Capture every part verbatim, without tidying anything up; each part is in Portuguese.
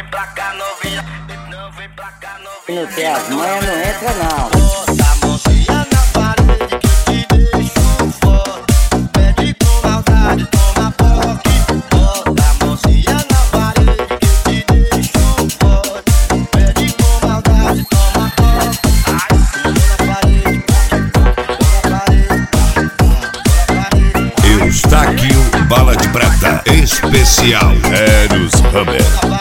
pra cá, novinha. Não vem pra cá, novinha. Não tem as manhas, não entra não. Bota a mãozinha na parede que eu te deixo forte. Pede com maldade, toma toque. Bota a mãozinha na parede que eu te deixo forte. Pede com maldade, toma toque. Ai, sim, na parede, na parede, na parede. Eustáquio Bala de Prata especial Eros Hammer.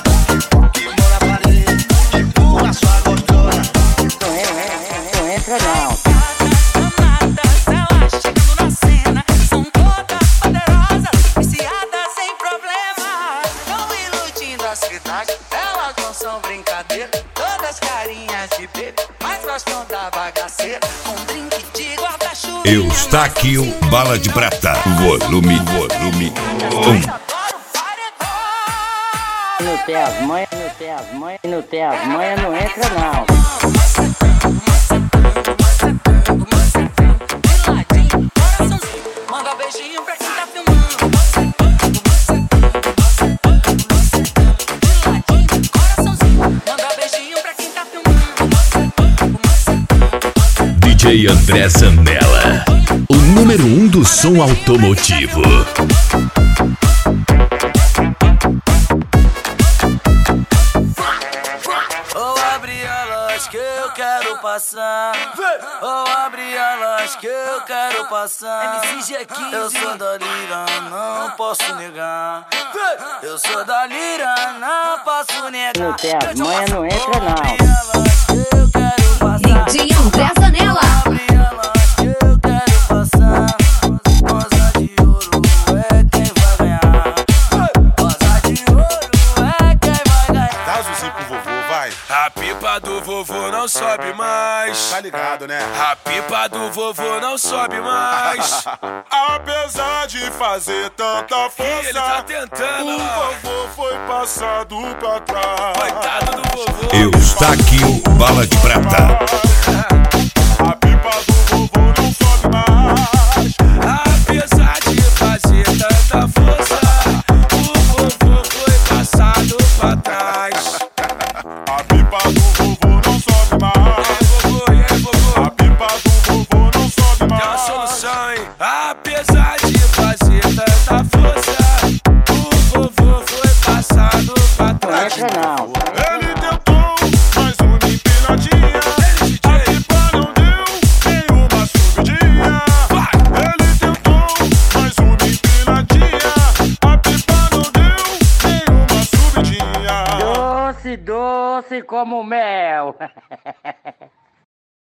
Elas não são brincadeira, todas carinhas de bebê, mas gostam da bagaceira. Um drink de guarda-chuva. Eustáquio Bala de Prata, volume, volume um. Não tem as manhas, não tem as manhas, não tem as manhas, não entra não. Manda beijinho pra quem tá filmando. D J André Zanella, o número um do som automotivo. Ou abre elas que eu quero passar. Ou abre elas que eu quero passar. M C G quinze. Eu sou da Lira, não posso negar. Eu sou da Lira, não posso negar. Não tem as manhas, não entra não. Abre elas que eu quero passar. D J André Zanella. Abre elas que eu quero passar. Rosa de ouro é quem vai ganhar. Rosa de ouro é quem vai ganhar. Dá azulzinho pro vovô, vai. A pipa do vovô não sobe mais. Tá ligado, né? A pipa do vovô não sobe mais. Apesar de fazer tanta força, Ele tá tentando, o ó. vovô foi passado pra trás. Coitado do vovô. Eustáquio Bala de Prata. A pipa do vovô não sobe mais. Apesar de fazer tanta força, o vovô foi passado pra trás. A pipa do vovô não sobe mais. É vovô, é vovô. A pipa do vovô não sobe mais. Tem uma solução, hein? Apesar de fazer tanta força, o vovô foi passado pra Não trás. entra não. Ele tentou, mas uma empinadinha. A pipa não deu nenhuma subidinha. Ele tentou, mas uma empinadinha. A pipa não deu nenhuma subidinha. Doce, doce como mel.